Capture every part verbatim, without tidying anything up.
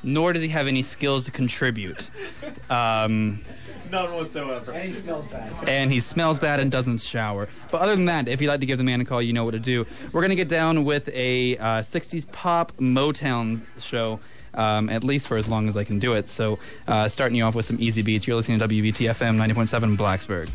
nor does he have any skills to contribute. Um, None whatsoever. And he smells bad. and he smells bad and doesn't shower. But other than that, if you'd like to give the man a call, you know what to do. We're going to get down with a uh, sixties pop Motown show, um, at least for as long as I can do it. So uh, starting you off with some easy beats. You're listening to W V T F M ninety point seven Blacksburg.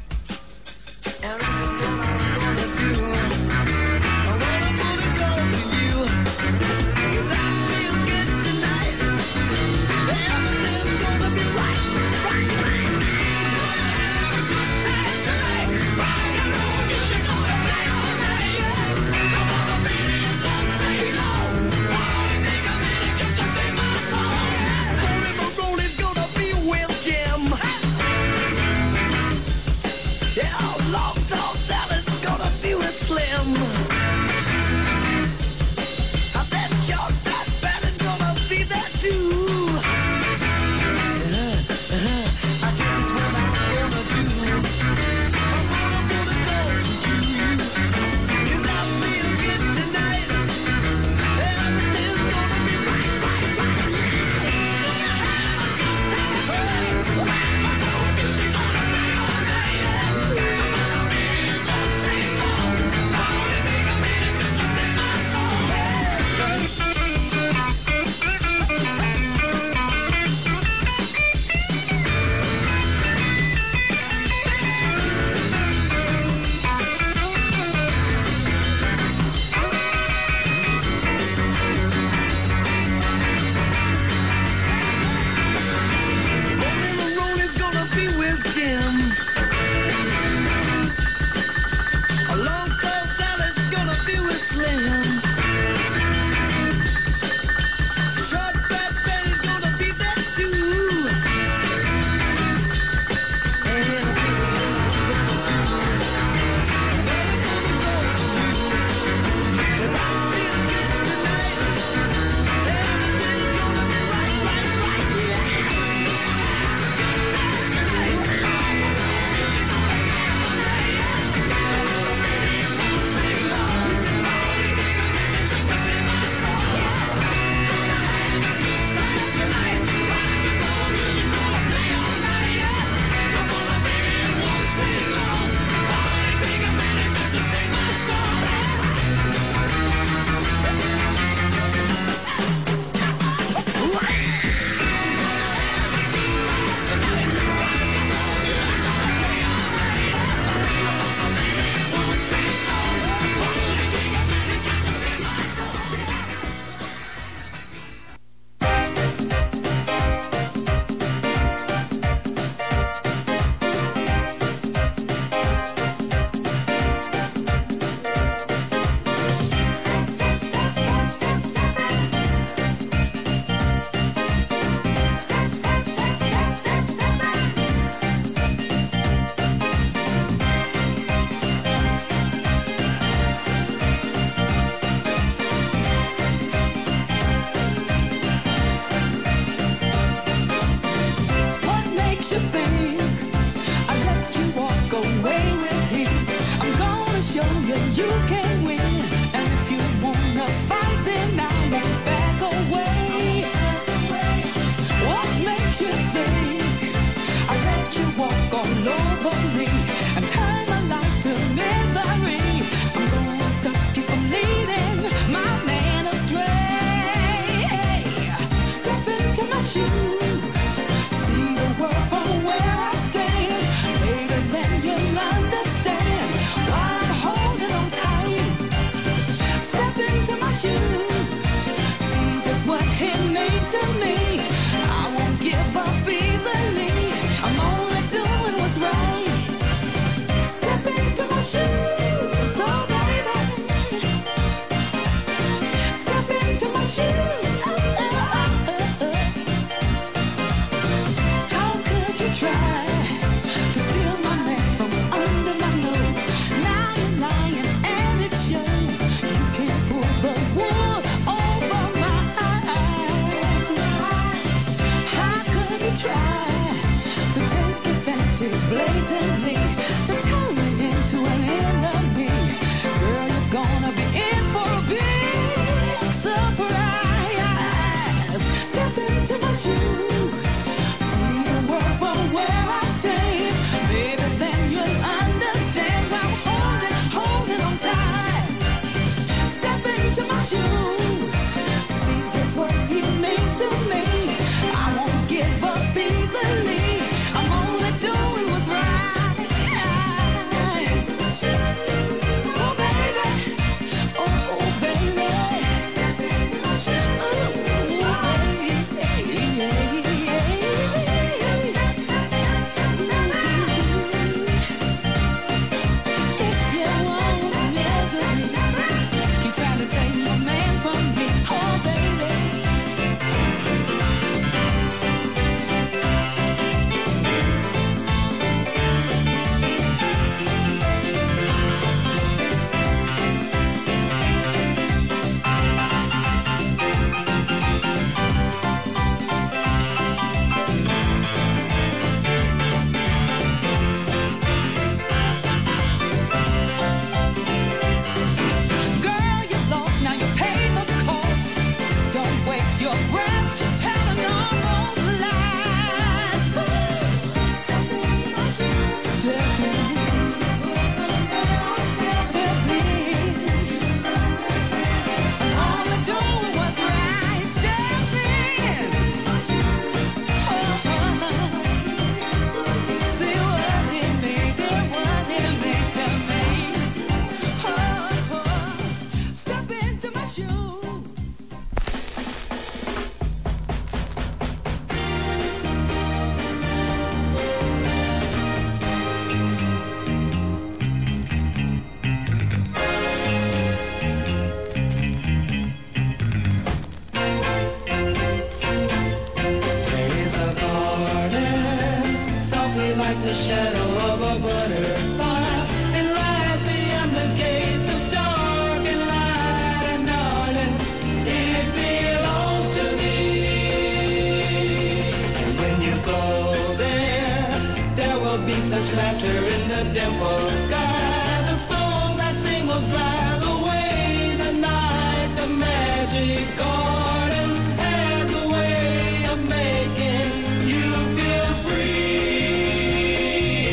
such laughter in the dimpled sky. The songs I sing will drive away the night. The magic garden has a way of making you feel free.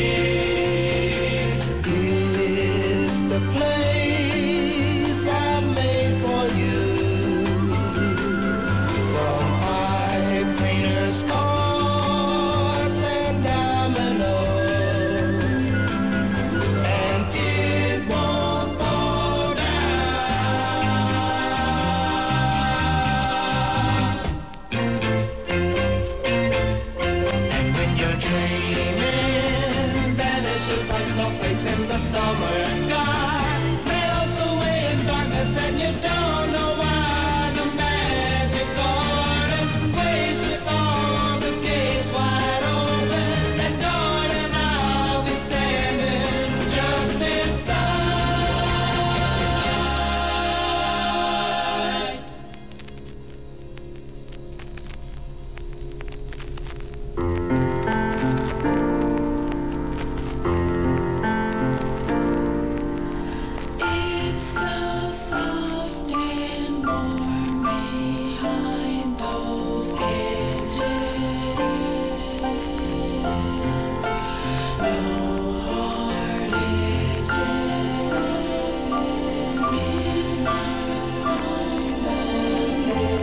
It's the place I've made for you. From pipe cleaners, cards, and dominoes, and it won't fall down. And when you're dreaming, vanishes like snowflakes in the summer sky, melts away in darkness, and you don't know why. The magic garden waits with all the gates wide open, and Dawn and I'll be standing just inside. It's so soft and warm behind those edges. No hard edges. It's so soft those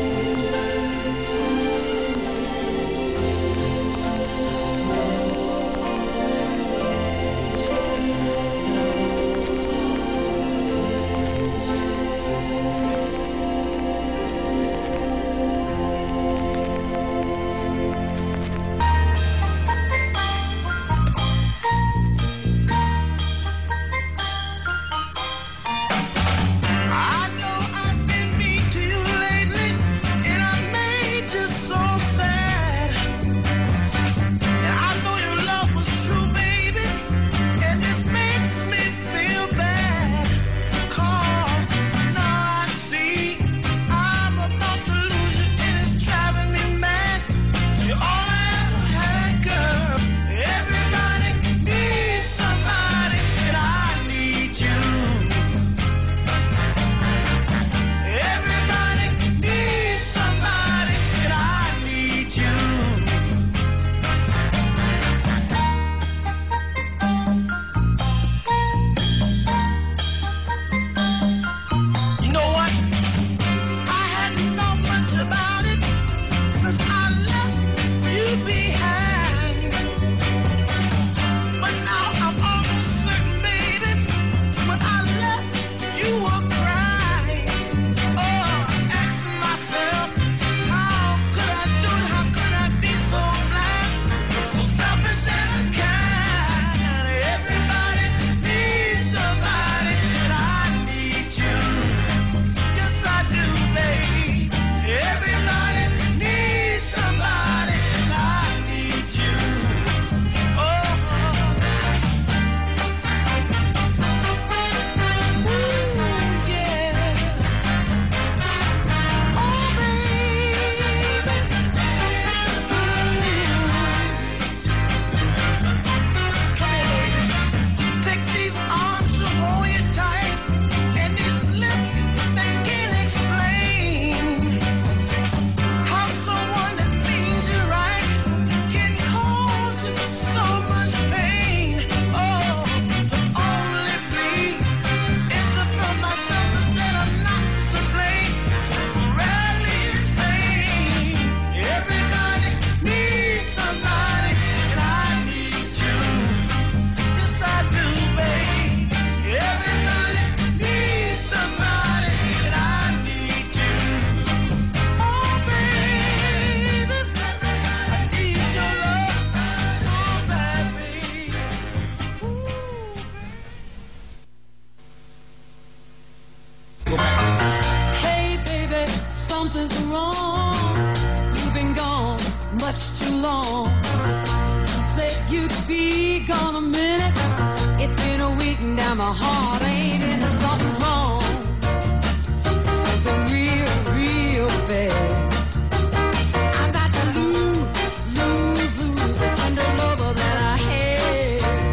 I know I've been mean to you lately, and I made you so sad. And I know your love was true, baby, and this makes me feel bad. 'Cause now I see I'm about to lose you, and it's driving me mad. You're all I ever had, girl. Everybody needs somebody, and I need you. Everybody needs somebody, and I need you. You know what? I hadn't thought much about it since I left you behind. But now I'm almost certain, baby, when I left, you were crying. Oh, I'm asking myself, how could I do it? How could I be so blind, so selfish and unkind? Everybody needs somebody, and I need you. Yes, I do, baby. Everybody needs somebody, and I need you. Oh, ooh, yeah. Oh, baby. Come here, baby. Take these arms to hold you tight, and these lips that can't explain how someone that means you right can cause you so much pain. Oh, the only plea is to feel myself is that I'm not to blame. Rarely insane. Everybody needs somebody, and I need you. Yes, I do, babe. Everybody needs somebody, and I need you. Oh, baby, I need your love so bad, baby. Ooh, Hey, baby, something's wrong. You've been gone much too long. Said you'd be gone a minute. It's been a week and now my heart ain't in it. Something's wrong. Something real, real bad. I'm about to lose, lose, lose the tender lover that I had.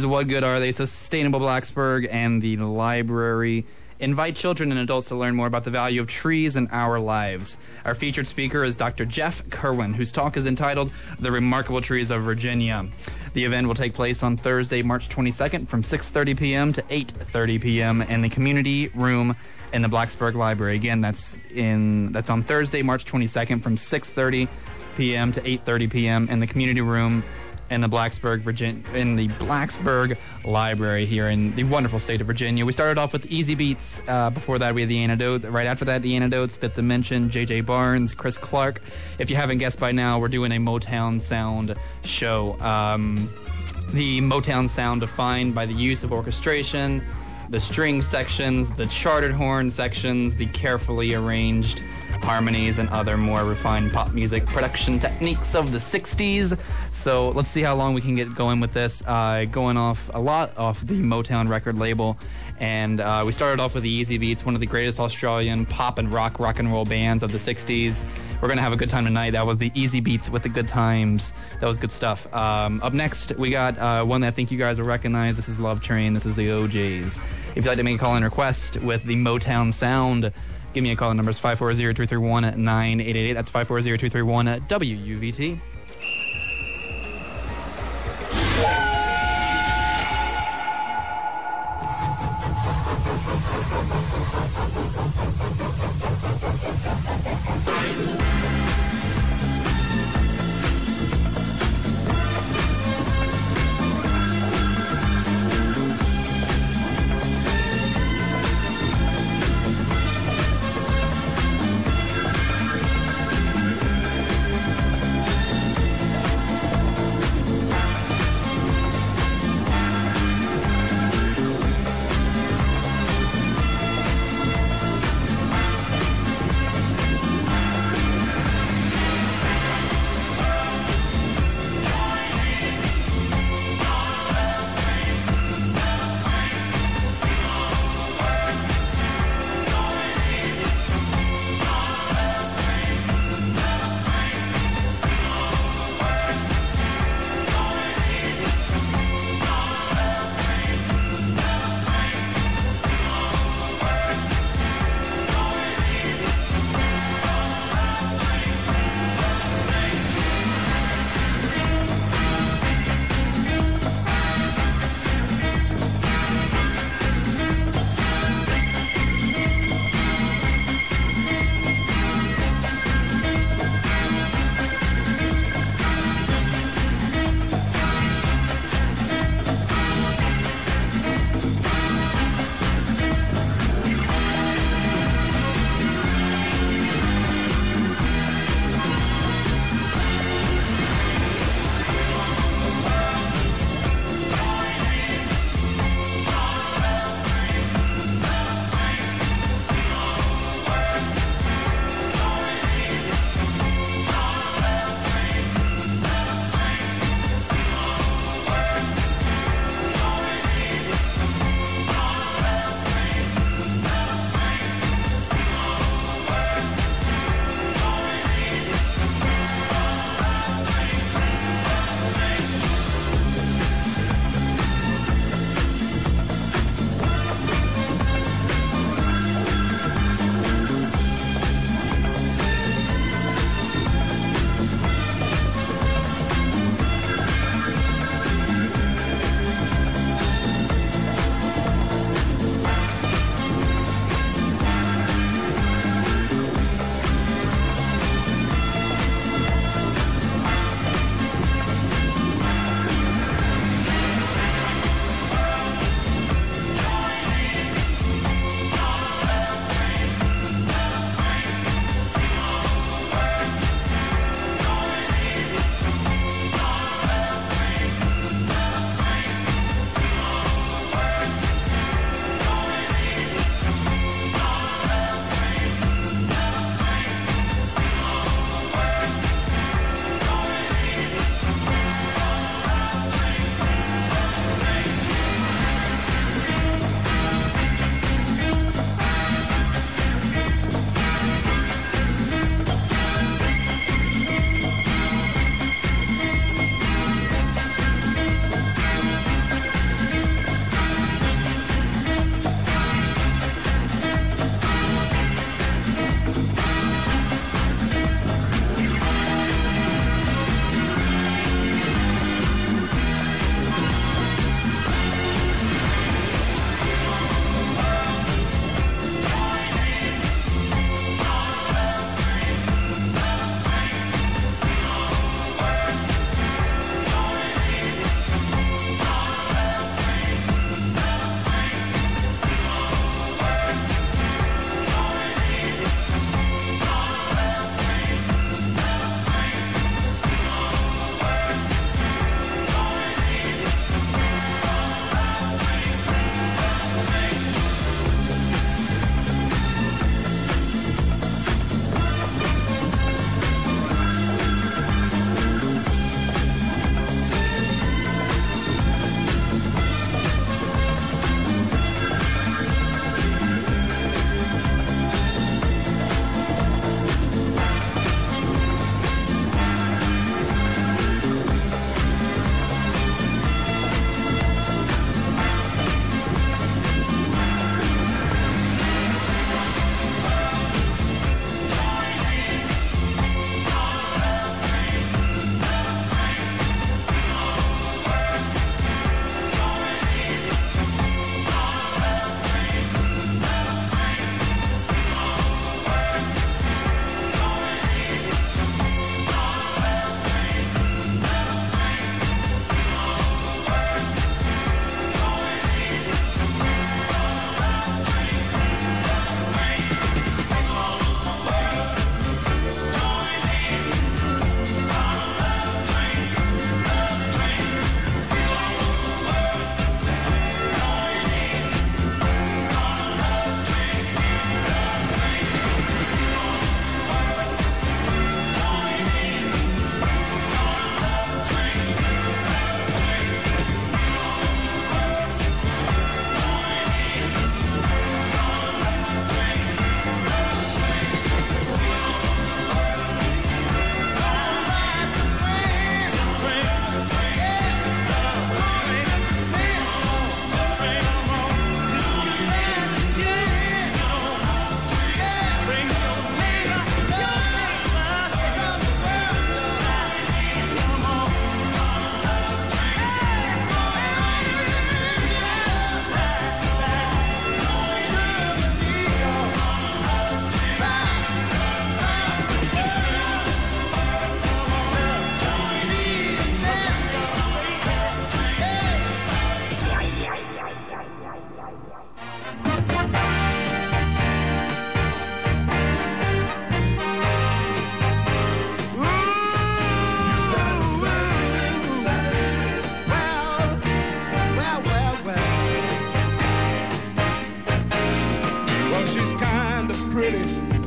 Trees, What Good Are They? Sustainable Blacksburg, and the library invite children and adults to learn more about the value of trees in our lives. Our featured speaker is Doctor Jeff Kerwin, whose talk is entitled The Remarkable Trees of Virginia. The event will take place on Thursday, March twenty-second from six thirty p.m. to eight thirty p.m. in the community room in the Blacksburg Library. Again, that's in that's on Thursday, March twenty-second from six thirty p.m. to eight thirty p.m. in the community room in the Blacksburg, Virginia, in the Blacksburg Library here in the wonderful state of Virginia. We started off with Easy Beats. Uh, before that, we had The Antidote. Right after that, The Antidotes, Fifth Dimension, J J Barnes, Chris Clark. If you haven't guessed by now, we're doing a Motown sound show. Um, the Motown sound defined by the use of orchestration, the string sections, the chartered horn sections, the carefully arranged harmonies, and other more refined pop music production techniques of the sixties. So let's see how long we can get going with this. Uh, going off a lot off the Motown record label. And uh, we started off with the Easy Beats, one of the greatest Australian pop and rock rock and roll bands of the sixties. We're going to have a good time tonight. That was the Easy Beats with the Good Times. That was good stuff. Um, up next, we got uh, one that I think you guys will recognize. This is Love Train. This is the O Js. If you'd like to make a call-in request with the Motown sound, give me a call. The number is five four zero, two three one, nine eight eight eight. That's five four zero, two three one, W U V T.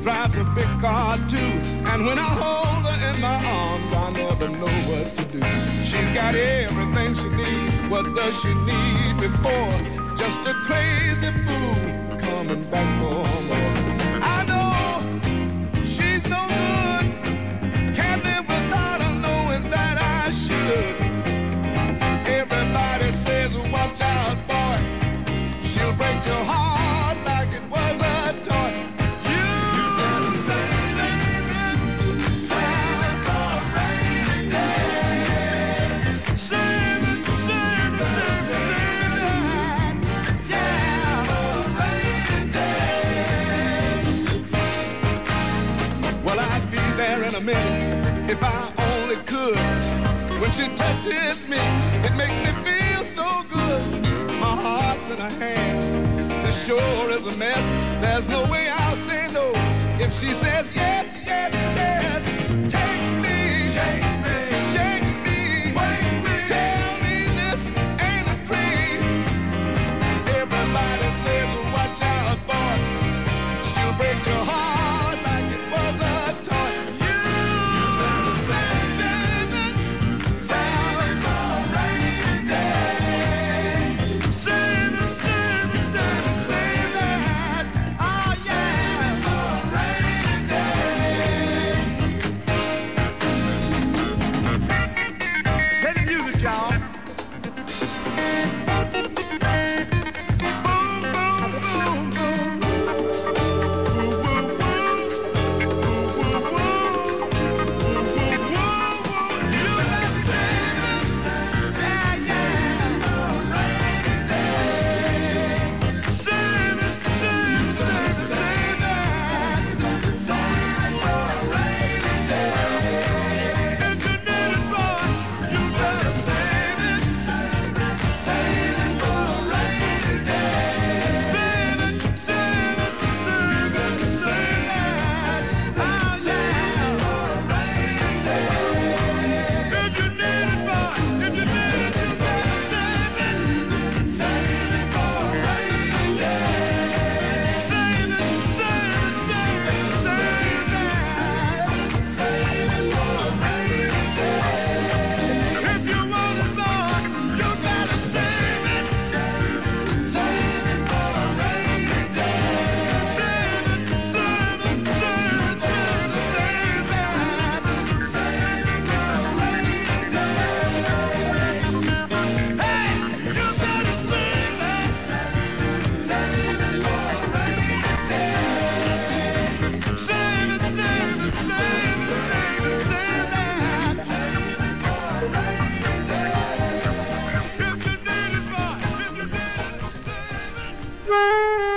drives a big car too. And when I hold her in my arms, I never know what to do. She's got everything she needs. What does she need before? Just a crazy fool coming back for more. I know she's no good. Can't live without her knowing that I should. Everybody says, watch out, boy. She'll break your heart like it was a toy. You, you better save it, save it for a rainy day. Save it, save it, save it, save it for a rainy day. Well, I'd be there in a minute if I only could. When she touches me, it makes me feel so good. My heart's in her hand. This sure is a mess. There's no way I'll say no. If she says yes, yes, yes, take me, shake me, shake me, wake me. Tell me this ain't a dream. Everybody says, watch out, boy. She'll break your heart like it was a toy. You, you better save it, save it for a rainy day. Save it, save it, save it, save it. Oh yeah, for a rainy day. Play the music, y'all. Boom, boom, boom, boom. Woo, woo, woo. Woo, woo, woo. Woo, woo, woo. You better save it, yeah, yeah, for a rainy day. Save it, save it, save it, save it. Save it for a rainy day. If you need it, boy, you better save it, save it, save it for a rainy day. Save it, save it, save it, save it. Oh yeah, for a rainy day. If you need it, boy, if you need it, you better save it, save it for a rainy day. Save it, save it, save it, save it, save it for a rainy day. If you want it, boy, you gotta save it, save it, save it for a rainy day. Save it, save it, save it, save it, save it, save it for a rainy day. Hey, you gotta save it, save it for a rainy day. Save it, save it, save it, save it, save it, save it for a rainy day. If you need it, boy, if you need it, save it.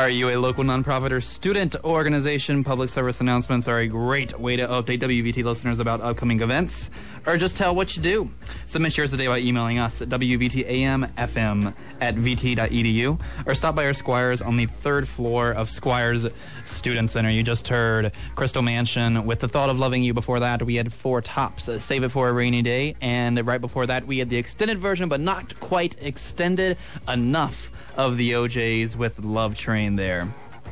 Are you a local nonprofit or student organization? Public service announcements are a great way to update W V T listeners about upcoming events, or just tell what you do. Submit yours today by emailing us at W V T A M F M at V T dot E D U, or stop by our Squires on the third floor of Squires Student Center. You just heard Crystal Mansion with The Thought of Loving You. Before that, we had Four Tops, uh, Save It for a Rainy Day, and right before that, we had the extended version, but not quite extended enough, of the O Js with Love Train there.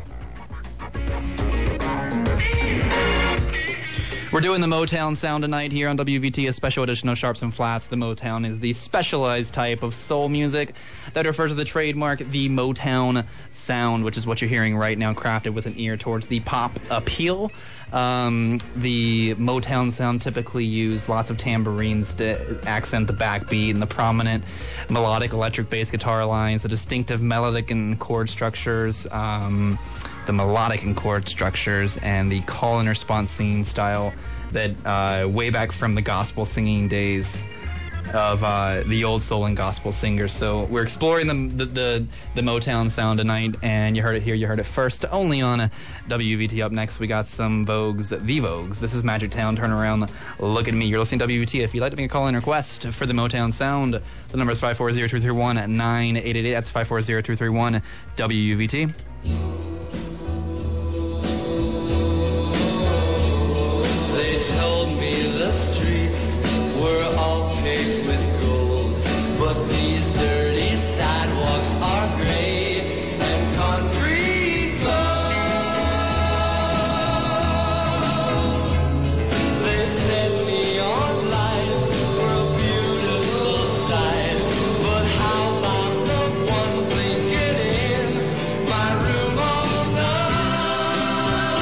We're doing the Motown sound tonight here on W V T, a special edition of Sharps and Flats. The Motown is the specialized type of soul music that refers to the trademark, the Motown sound, which is what you're hearing right now, crafted with an ear towards the pop appeal. Um, the Motown sound typically used lots of tambourines to accent the backbeat and the prominent melodic electric bass guitar lines, the distinctive melodic and chord structures, um, the melodic and chord structures, and the call and response singing style that uh, way back from the gospel singing days of uh, the old soul and gospel singers. So we're exploring the, the the the Motown sound tonight, and you heard it here, you heard it first, only on W V T. Up next, we got some Vogues, the Vogues. This is Magic Town, Turn Around, Look at Me. You're listening to W V T. If you'd like to make a call-in request for the Motown sound, the number is five four zero, two three one, nine eight eight eight. That's five four zero, two three one, W V T. They told me the streets were all paved with gold, but these dirty sidewalks are gray and concrete gold. They said neon lights were a beautiful sight, but how about the one blinking in my room all night?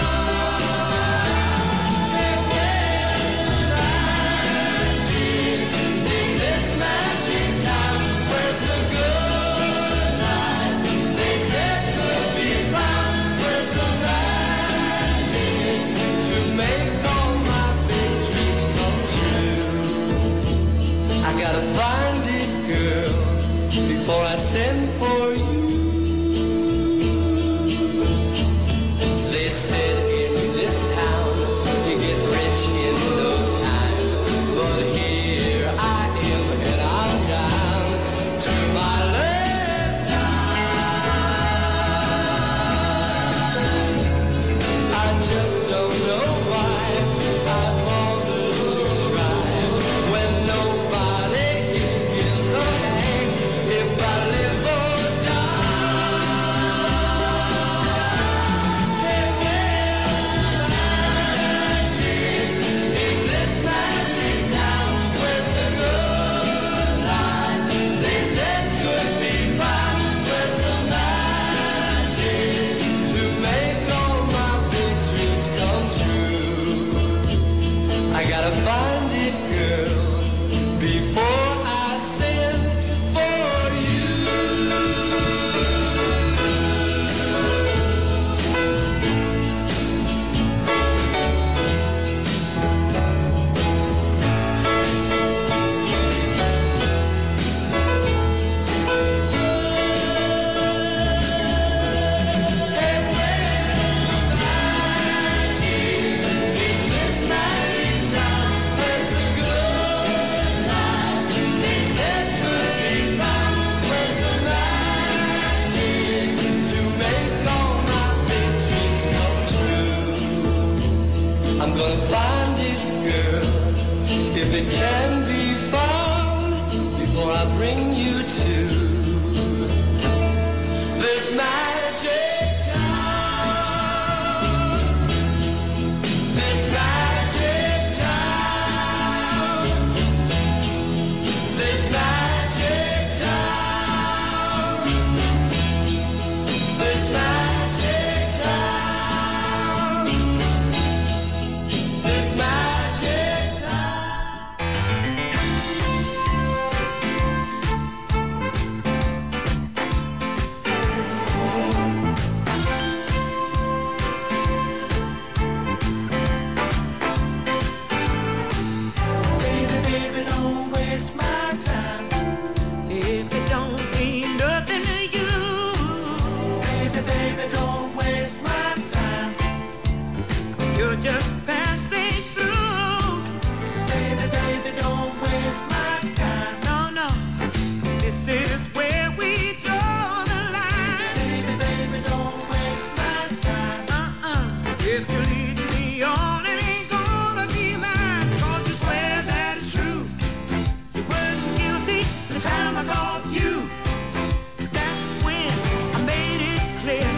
In this magic town, where's the good life? They said could be found. Where's the magic to make all my big dreams come true? I gotta find it, girl, before I send for you. They said in this town you get rich in no time, but here I am and I'm down to my last dime. I just don't know why I bother to try when nobody gives a hang if I live or die. Hey, where's the magic in this magic town? Where's the good life? They said could be found. Where's the magic to make all my big dreams come true? I gotta find it, girl, before I send for you. Hey, where's the magic in this magic town? Where's the good life? They said could be found. Where's the magic to make all my big dreams come true? I'm gonna find it, girl, if it can be found, before I bring you to this magic town. This magic town. This magic town. This magic town. This magic town. just passing through. Baby, baby, don't waste my time. No, no. This is where we draw the line. Baby, baby, don't waste my time. Uh-uh. If you lead me on, it ain't gonna be mine. 'Cause you swear that it's true. You weren't guilty the time I called you. That's when I made it clear.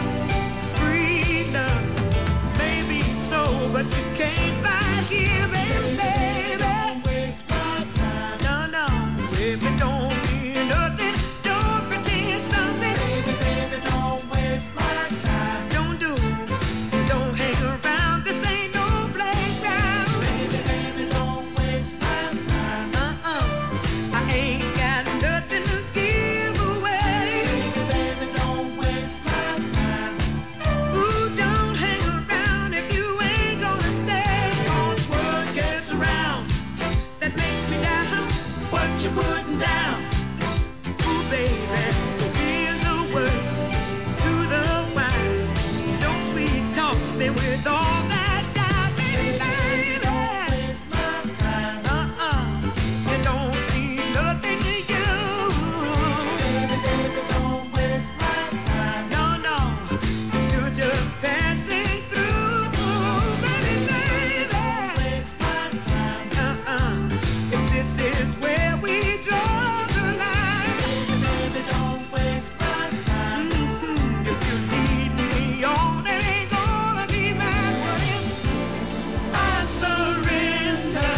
Freedom may be so, but you can't find here, baby, baby. Don't waste my time. No, no. Baby, don't mean nothing. Don't pretend something. Baby, baby, don't waste my time. Don't do it. Don't hang around. This ain't no playground. Baby, baby, don't waste my time. Uh-uh. I ain't got nothing to give away. Baby, baby, don't waste my time. Ooh, don't hang around if you ain't gonna stay. 'Cause word gets around. That makes me down. What you putting down? Ooh, baby. So here's a word to the wise. Don't sweet talk me with all that jive, baby, baby. Don't waste my time. Uh-uh. You don't mean nothing to you. Baby, baby, don't waste my time. No, no. You're just passing through. Baby, baby. Don't waste my time. Uh-uh. If this is where we draw the line. Baby, baby, don't waste my time. Mhm. If you lead me on, it ain't gonna be mine. What if I surrender?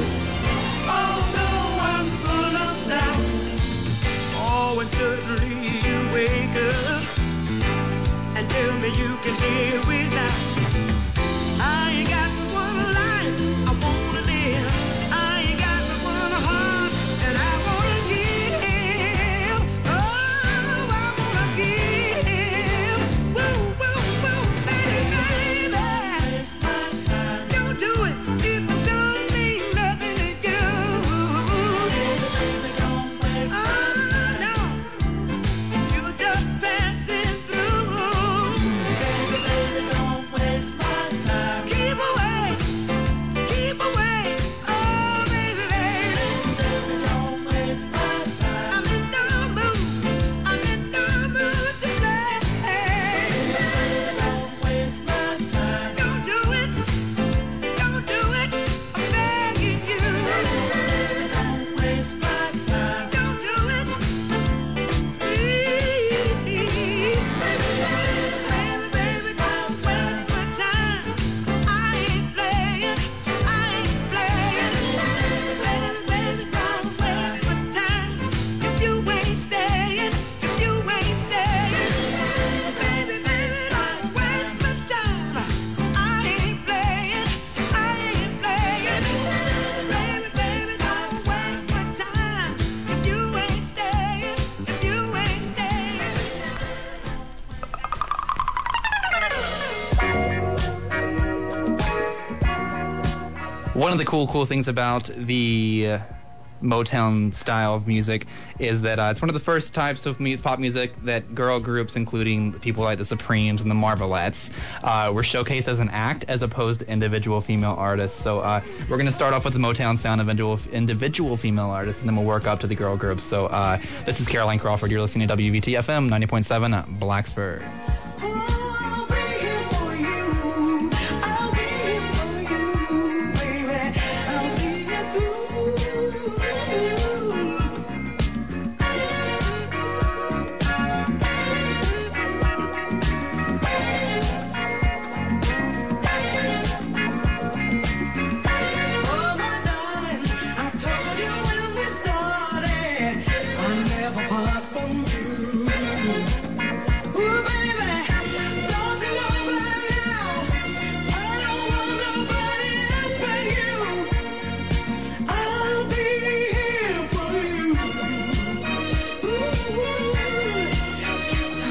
Oh no, I'm full of doubt. Oh, and suddenly you wake up and tell me you can live without. I ain't got but one life I wanna live. I ain't got but one heart and I wanna give. Oh, I wanna give. Woo, woo, woo, baby, baby. Waste my time. Don't do it if it don't mean nothing to you. Baby, baby, don't waste my time. No. You're just passing through. Baby, baby, don't waste my time. Keep away, keep away. Oh, baby, baby. Baby, don't waste my time. I'm in no mood, I'm in no mood to say. Baby, baby, don't waste my time. Don't do it, don't do it. I'm begging you. Baby, baby, don't waste my time. Don't do it. Please, baby, baby, baby, don't waste my time. I ain't playing, I ain't playing. Baby, baby, don't waste my time. If you ain't staying, if you ain't staying. Baby, baby, don't waste my time. I ain't playing, I ain't playing. Baby, baby, don't waste my time. If you ain't staying, if you ain't staying. One of the cool, cool things about the uh, Motown style of music is that uh, it's one of the first types of mu- pop music that girl groups, including people like the Supremes and the Marvelettes, uh, were showcased as an act as opposed to individual female artists. So uh, we're going to start off with the Motown sound of individual, individual female artists, and then we'll work up to the girl groups. So uh, this is Caroline Crawford. You're listening to W V T F M ninety point seven Blacksburg. I'll be here for you. I'll be here for you, baby. I'll see you through. Oh, my darling, I told you when we started, I'll never part from you. Ooh, baby, don't you know by now? I don't want nobody else but you. I'll be here for you. Ooh, yes,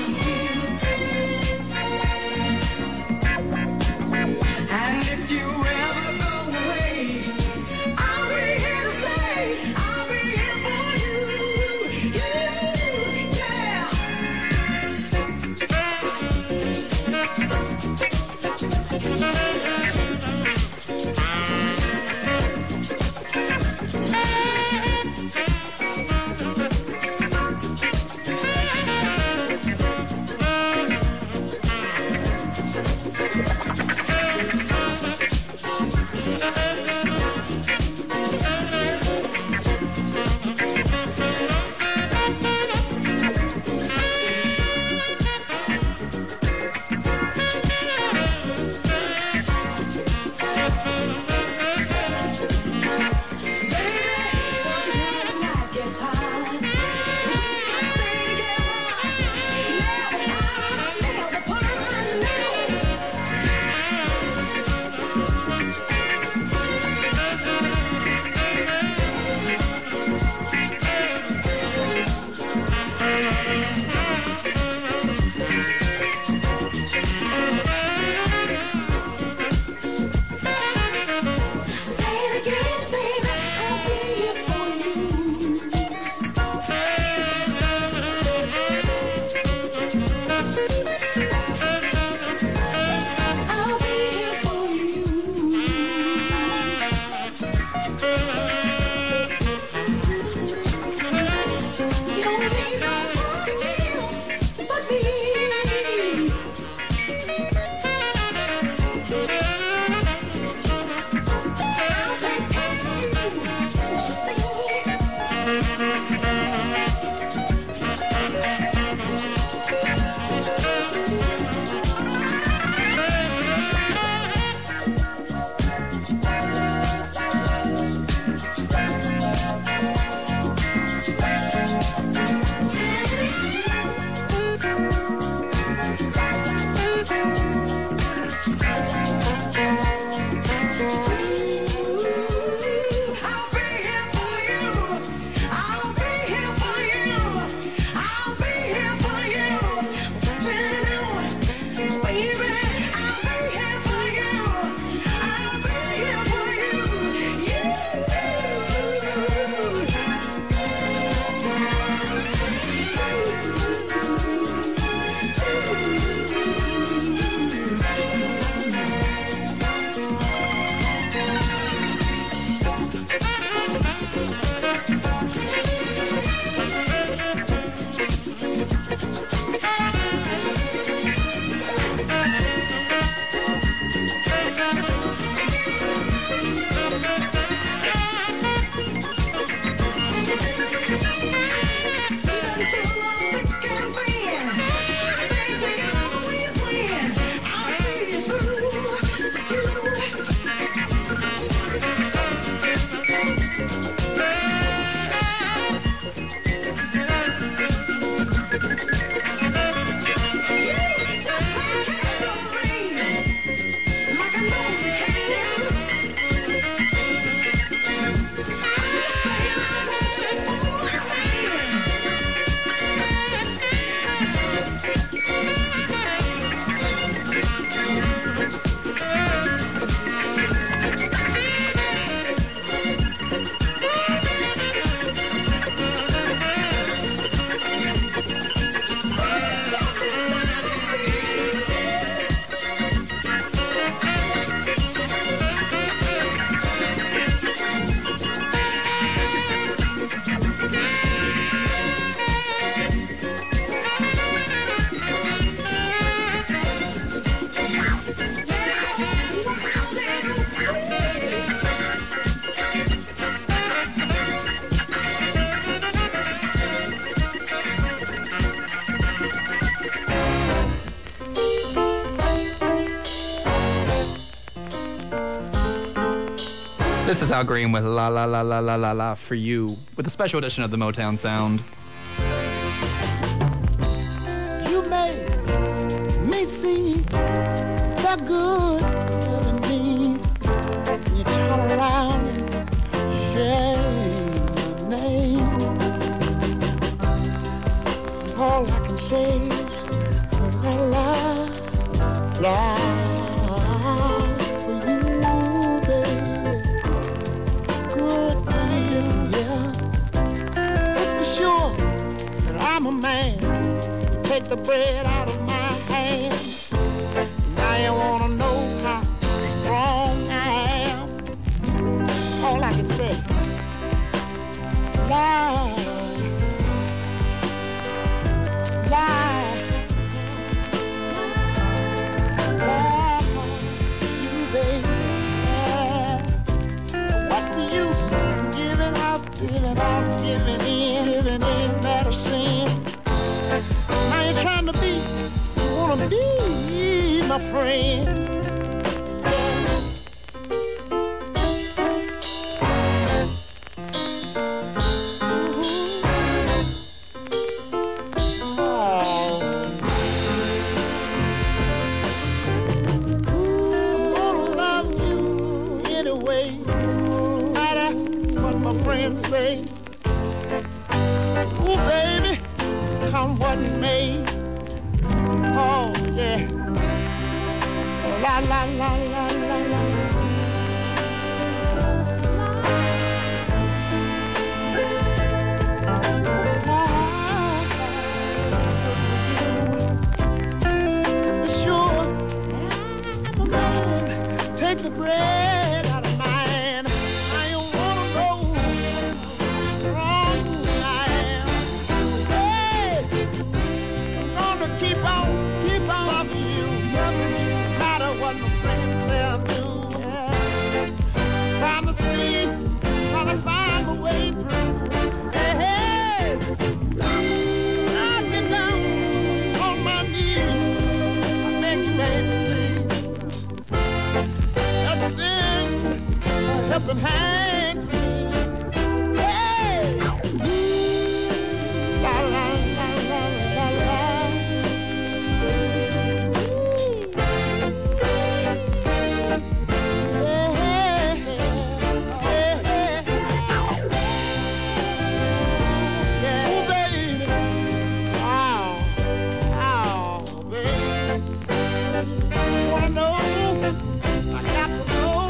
I will. And if you ever go away, I'll be here to stay. I'll be here for you. You, yeah. This is Al Green with La La La La La La La for you, with a special edition of the Motown Sound. You made me see the good in me. You turn around and share my name. All I can say is la la la for you, baby. Goodness, yeah. It's for sure that I'm a man. You take the bread out of my hand. Now you wanna know how strong I am. All I can say, lie, lie, lie, you baby. What's the use of giving up, giving up, giving in, giving in, medicine? Now you're trying to be, you wanna be my friend. Say, ooh, baby, come what may. Oh, yeah. La, la, la, la, la, la. It's for sure, I'm a man. Take the bread out of mine. I don't wanna know. Helping hand to me. Hey! La la la la la la. Hey, hey, hey, hey. Yeah. Oh, baby. Oh, oh, baby. You wanna know? I got to know.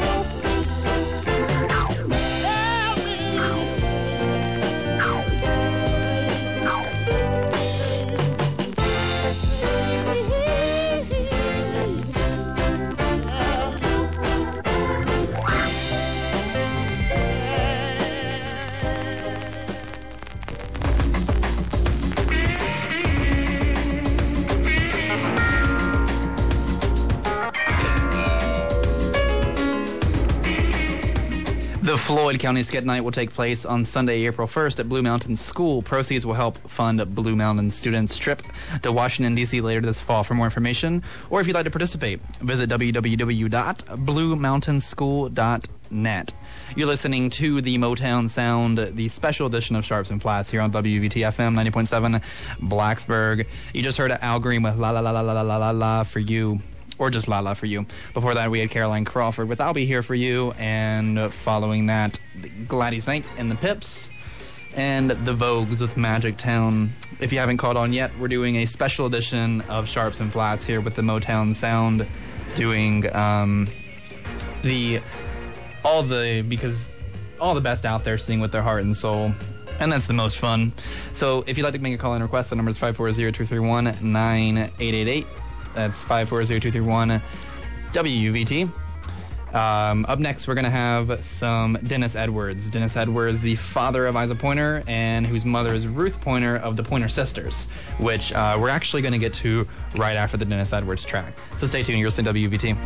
The Floyd County Skit Night will take place on Sunday, April first at Blue Mountain School. Proceeds will help fund Blue Mountain students' trip to Washington, D C later this fall. For more information, or if you'd like to participate, visit w w w dot blue mountain school dot net. You're listening to the Motown Sound, the special edition of Sharps and Flats here on W V T F M ninety point seven Blacksburg. You just heard Al Green with La La La La La La La La for you. Or just La La for you. Before that, we had Caroline Crawford with I'll Be Here for You, and following that, Gladys Knight and the Pips, and the Vogues with Magic Town. If you haven't caught on yet, we're doing a special edition of Sharps and Flats here with the Motown Sound, doing um, the all the because all the best out there sing with their heart and soul. And that's the most fun. So if you'd like to make a call-in request, the number is five four zero, two three one, nine eight eight eight. That's five four zero, two three one, W U V T. Um, up next, we're going to have some Dennis Edwards. Dennis Edwards, the father of Isa Pointer, and whose mother is Ruth Pointer of the Pointer Sisters, which uh, we're actually going to get to right after the Dennis Edwards track. So stay tuned. You're listening to W U V T.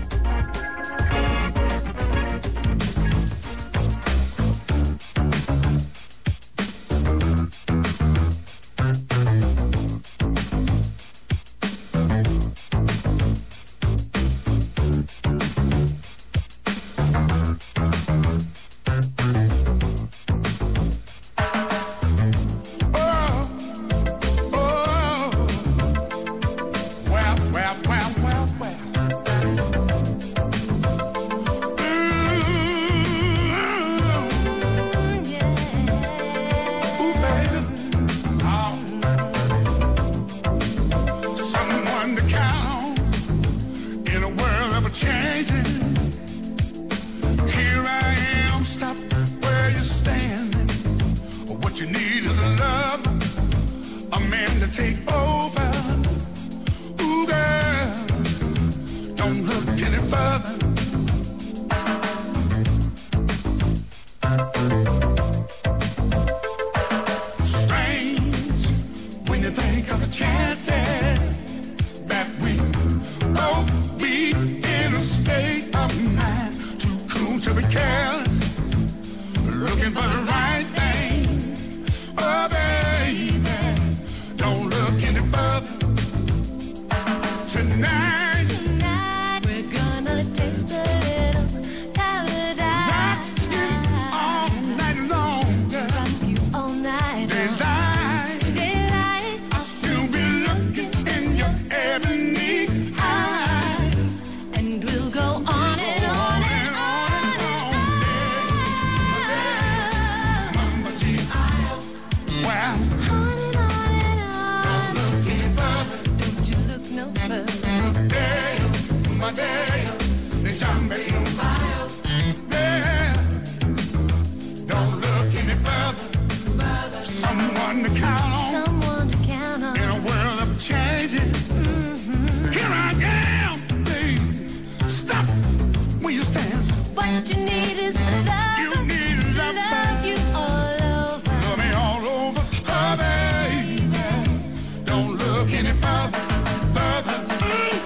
what you need is love. You need To love, love you all over. love me all over, oh baby. Don't look any further, further. Ooh.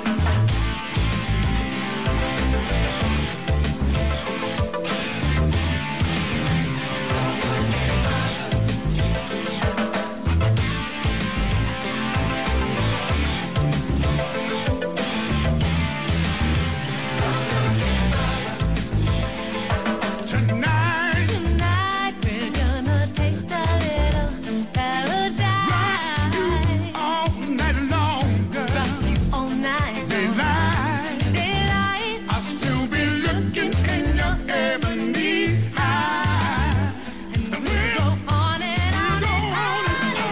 Tonight, Tonight we're gonna taste a little paradise. all night long, girl. Rock you all night long. Daylight, Daylight. I'll still be looking in your ebony eyes. And we'll go on and on Go and on on and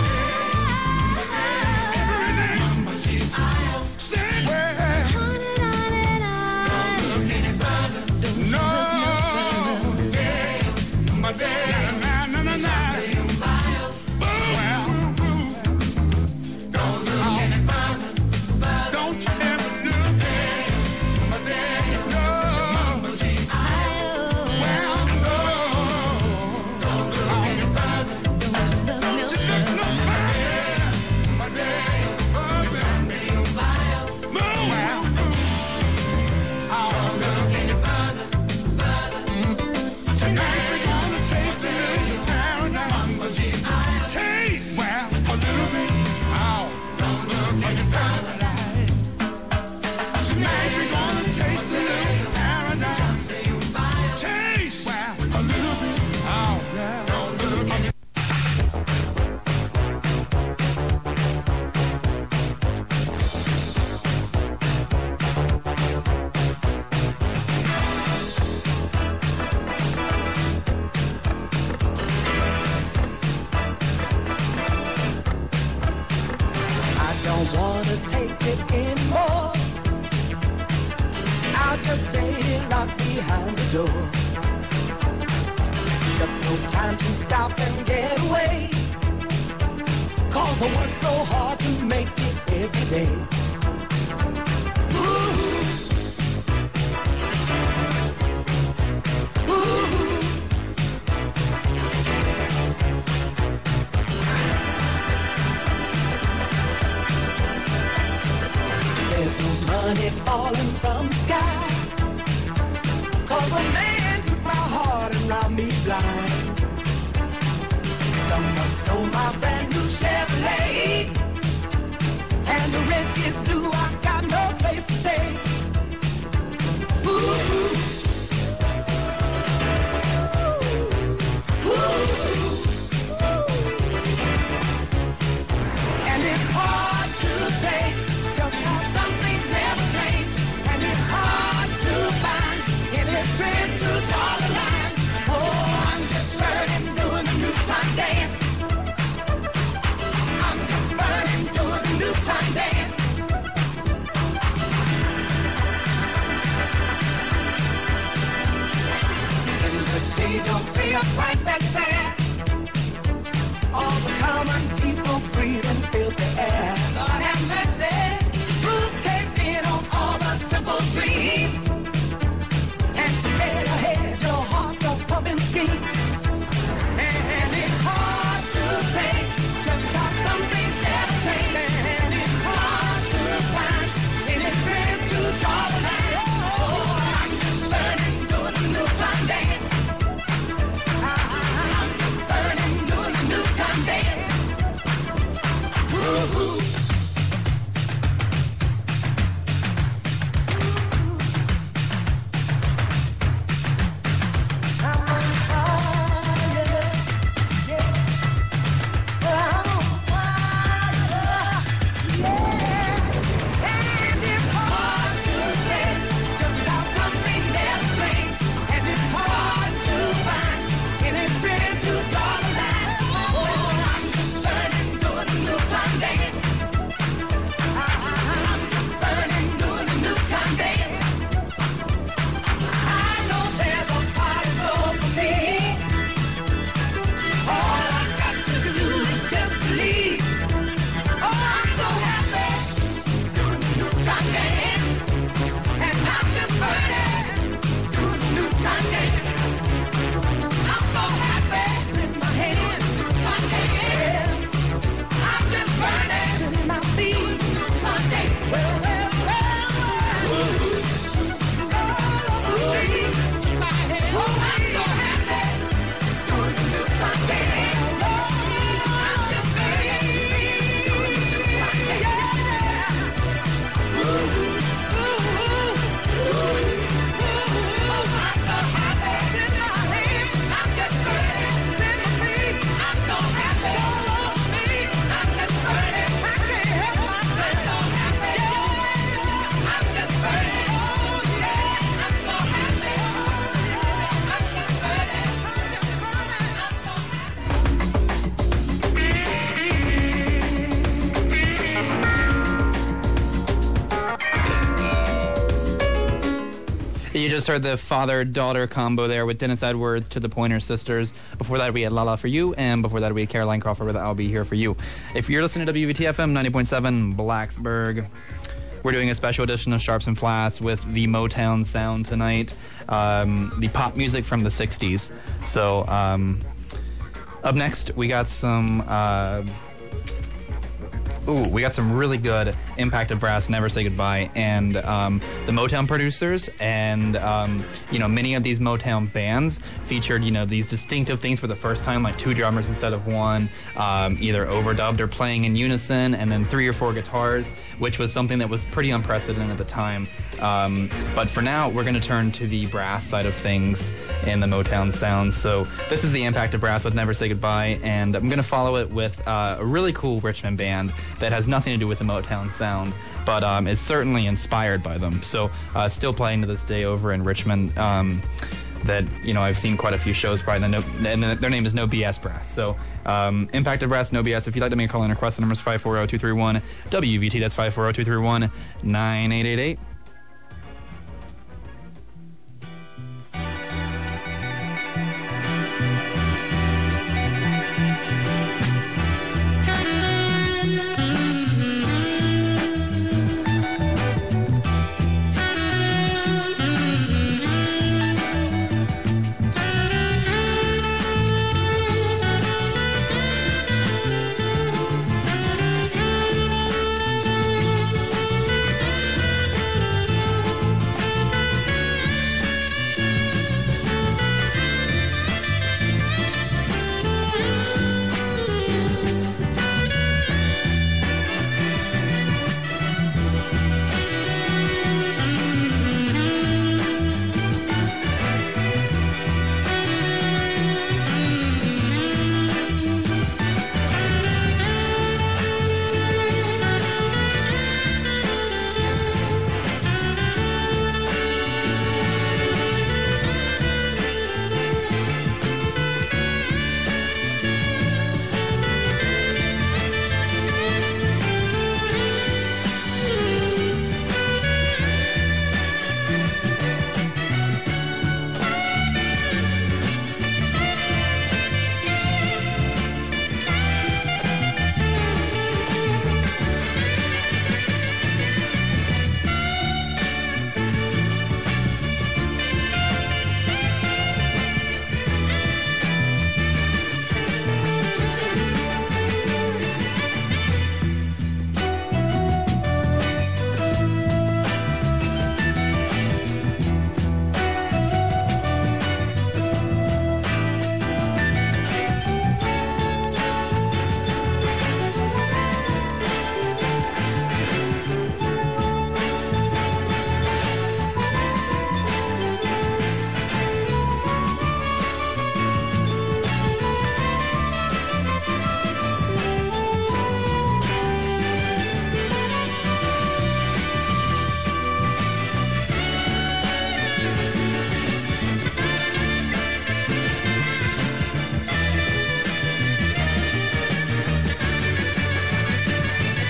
every day. Say, well, on and on and on. no, yeah, my daddy, na na na na. Well, don't look any further. Don't you ever look at my daddy, no. Well, no, don't look any further. Don't you look no further. My daddy, oh, baby. No, well, I won't look any further. Tonight we're gonna taste a little paradise. Taste, well, a little bit. Oh, don't look any further. Tonight we're gonna taste a little paradise. Taste, well, a little bit. Oh, don't look any I don't wanna take it anymore. I'll just stay locked behind the door. Just no time to stop and get away. Cause I work so hard to make it every day. Ooh. Ooh. There's no money falling from the sky. Cause a man took my heart and robbed me blind. Someone stole my brand new Chevrolet. And the rent is due, I got no place to stay. Ooh, ooh. Ooh. And it's hard to say just how some things never change. And it's hard to find any strength to draw the line. Oh, I'm just burning, doing the new time dance. I'm just burning, doing the new time dance. In the sea, don't pay a price that's fair. All the common people breathe and feel the air. Lord have mercy. Proof came in on all the simple dreams. And to get ahead, your heart starts pumping steam. And it's hard to say just how some things never change. And it's hard to find any strength to draw the line. Oh, I'm just burning, doing the new time dance. I'm just heard the father-daughter combo there with Dennis Edwards to the Pointer Sisters. Before that, we had La La for You, and before that, we had Caroline Crawford with I'll Be Here for You. If you're listening to W V T F M ninety point seven Blacksburg, we're doing a special edition of Sharps and Flats with the Motown sound tonight, um, the pop music from the sixties. So, um, up next, we got some... Uh, Ooh, we got some really good Impact of Brass, Never Say Goodbye, and um, the Motown producers, and um, you know, many of these Motown bands featured, you know, these distinctive things for the first time, like two drummers instead of one, um, either overdubbed or playing in unison, and then three or four guitars, which was something that was pretty unprecedented at the time. Um, but for now, we're going to turn to the brass side of things in the Motown sound. So this is the Impact of Brass with Never Say Goodbye, and I'm going to follow it with uh, a really cool Richmond band that has nothing to do with the Motown sound, but um, is certainly inspired by them. So uh, still playing to this day over in Richmond. Um, that, you know, I've seen quite a few shows, probably, no, and their name is No B S Brass. So um, Impact of Brass, No B S. If you'd like to make a call in or request, the number is five four zero two three one W V T. That's five four zero two three one nine eight eight eight.